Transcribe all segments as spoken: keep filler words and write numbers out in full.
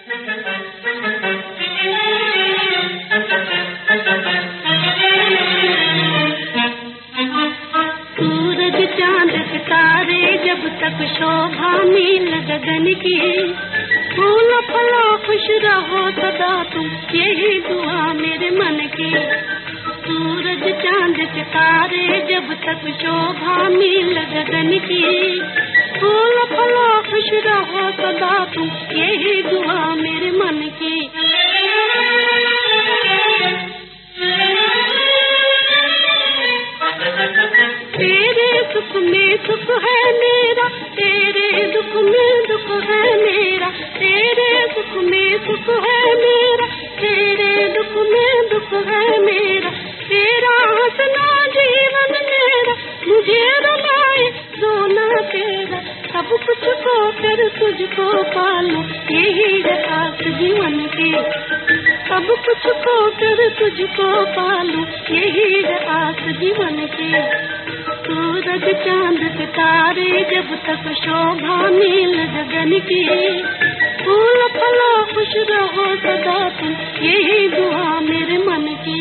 सूरज चांद सितारे जब तक शोभा नील गगन की, फूल फलो खुश रहो सदा तुम, यही दुआ मेरे मन की। सूरज चांद सितारे जब तक शोभा नील गगन की, फूल फलो खुश रहो सदा तुम, यही दुआ मेरे मन की। तेरे सुख में सुख है मेरा, तेरे दुख में दुख है मेरा, तेरे सुख में सुख है मेरा, तेरे दुख में दुख है मेरा। तेरा हंसना जीवन मेरा, मुझे रुलाए रोना तेरा, सब कुछ को कर तुझको पालूं, यही है आस जीवन की। सब कुछ को कर तुझको पालूं, यही है आस जीवन की। सूरज चांद सितारे जब तक शोभा नील गगन की, फूल फलो खुश रहो सदा तुम, यही दुआ मेरे मन की।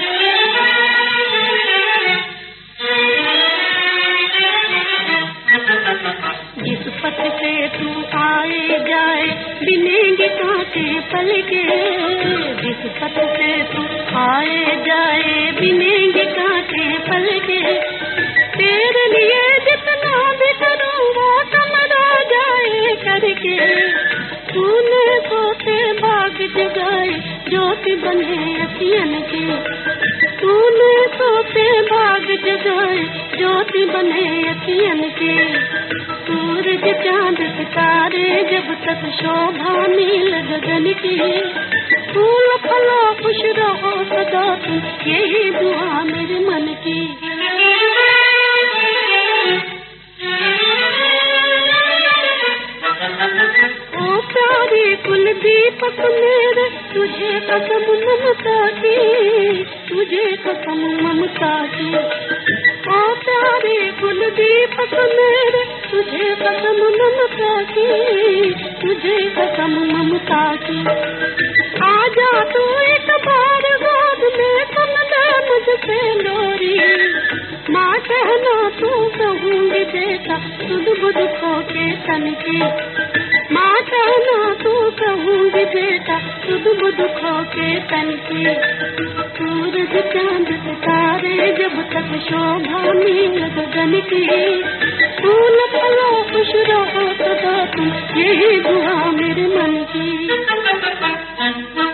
जिस पथ से तू आए जाए बिनेंगे कांटे पलके, जिस पथ से तू आए जाए बिनेंगे कांटे पलके। तेरे लिए जितना भी करूँगा कम रह जाए करके। तूने सोते बाग जगाए ज्योति बने अखियन की, तूने सोते बाग जगाए ज्योति बने अखियन की। सूरज चांद सितारे जब तक शोभा नील गगन की, फूल फलो खुश रहो सदा तुम, यही दुआ मेरे मन की। ओ प्यारे कुल दीपक मेरे, तुझे कसम ममता की, तुझे कसम ममता की। ओ प्यारे कुल दीपक मेरे, तुझे कसम ममता की, तुझे कसम ममता की। आजा तू एक बार गोद में सुन ले मुझसे लोरी, माँ कहना तू कहूँगी बेटा सुध बुध खो के तन की। माँ कहना तू कहूँगी बेटा सुध बुध खो के तन की। सूरज चांद सितारे जब तक शोभा नील गगन की, फूल फलो खुश रहो सदा तुम, यही दुआ मेरे मन की।